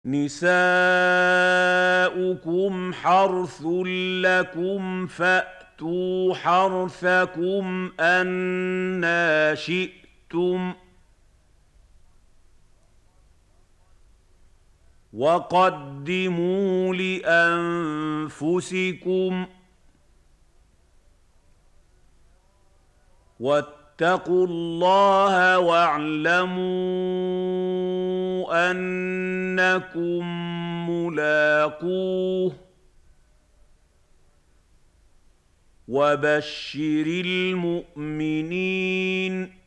نِسَاؤُكُمْ حَرْثٌ لَّكُمْ فَأْتُوا حَرْثَكُمْ أَنَّىٰ شِئْتُمْ ۖ وَقَدِّمُوا لِأَنفُسِكُمْ ۚ وَاتَّقُوا اللَّهَ وَاعْلَمُوا أَنَّكُم مُّلَاقُوهُ ۗ وَبَشِّرِ الْمُؤْمِنِينَ